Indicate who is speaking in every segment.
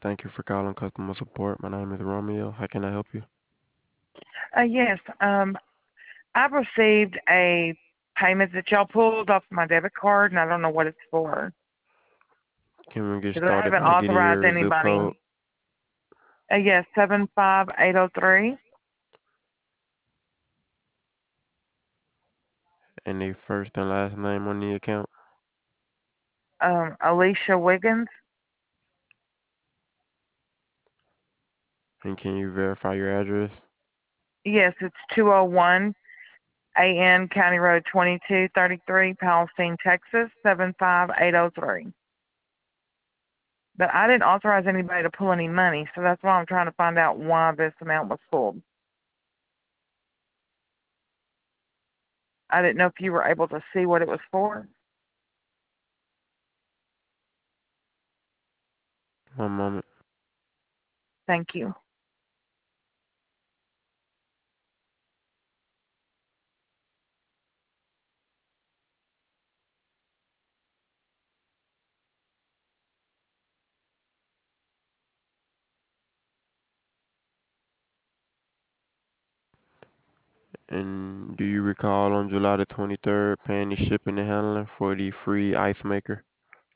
Speaker 1: Thank you for calling customer support. My name is Romeo. How can I help you?
Speaker 2: Yes. I've received a payment that y'all pulled off my debit card, and I don't know what it's for.
Speaker 1: Can we get
Speaker 2: Because I
Speaker 1: started
Speaker 2: haven't
Speaker 1: by getting
Speaker 2: authorized
Speaker 1: your zip
Speaker 2: anybody.
Speaker 1: code
Speaker 2: Yes, 75803.
Speaker 1: and the first and last name on the account?
Speaker 2: Alicia Wiggins.
Speaker 1: And can you verify your address?
Speaker 2: Yes, it's 201 AN County Road 2233, Palestine, Texas, 75803. But I didn't authorize anybody to pull any money, so that's why I'm trying to find out why this amount was pulled. I didn't know if you were able to see what it was for.
Speaker 1: One moment.
Speaker 2: Thank you.
Speaker 1: And do you recall on July the 23rd paying the shipping and handling for the free ice maker?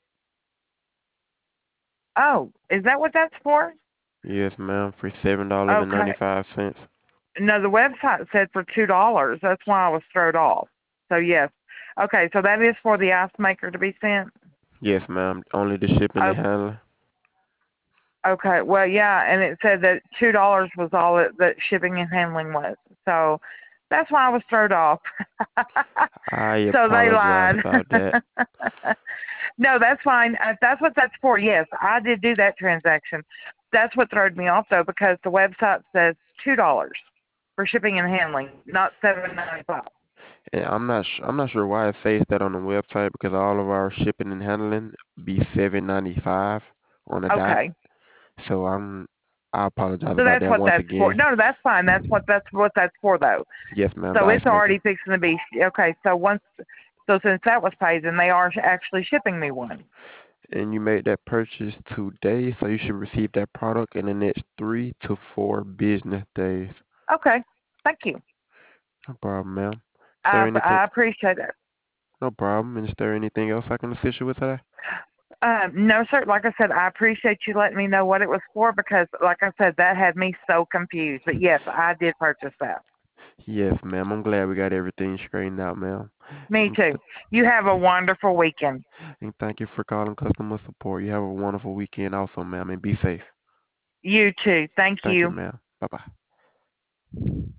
Speaker 2: Oh, is that what that's for?
Speaker 1: Yes, ma'am, for $7.95.
Speaker 2: Okay. No, the website said for $2. That's why I was thrown off. So yes. Okay, so that is for the ice maker to be sent?
Speaker 1: Yes, ma'am, only the shipping
Speaker 2: Oh,
Speaker 1: and handling.
Speaker 2: okay. Well, yeah, and it said that $2 was all that shipping and handling was. So that's why I was thrown off.
Speaker 1: I
Speaker 2: So they
Speaker 1: apologize
Speaker 2: lied.
Speaker 1: about that.
Speaker 2: No, that's fine. If that's what that's for, yes, I did do that transaction. That's what threw me off though, because the website says $2 for shipping and handling, not $7.95.
Speaker 1: And I'm not sure why it says that on the website because all of our shipping and handling be $7.95 on a dot.
Speaker 2: Okay.
Speaker 1: So I apologize
Speaker 2: So
Speaker 1: about
Speaker 2: that's
Speaker 1: that
Speaker 2: what
Speaker 1: once
Speaker 2: that's for.
Speaker 1: again.
Speaker 2: No, that's fine. That's what that's for though.
Speaker 1: Yes, ma'am, the
Speaker 2: So
Speaker 1: ice
Speaker 2: it's
Speaker 1: maker.
Speaker 2: already fixing to be okay. So since that was paid, then they are actually shipping me one.
Speaker 1: And you made that purchase today, so you should receive that product in the next 3 to 4 business days.
Speaker 2: Okay. Thank you.
Speaker 1: No problem, ma'am. Is there anything?
Speaker 2: I appreciate it.
Speaker 1: No problem. And is there anything else I can assist you with today?
Speaker 2: No, sir. Like I said, I appreciate you letting me know what it was for because, like I said, that had me so confused. But yes, I did purchase that.
Speaker 1: Yes, ma'am. I'm glad we got everything straightened out, ma'am.
Speaker 2: Me
Speaker 1: And,
Speaker 2: too. You have a wonderful weekend.
Speaker 1: and thank you for calling customer support. You have a wonderful weekend also, ma'am, and be safe.
Speaker 2: You too. Thank
Speaker 1: Thank you,
Speaker 2: you.
Speaker 1: ma'am. Bye-bye.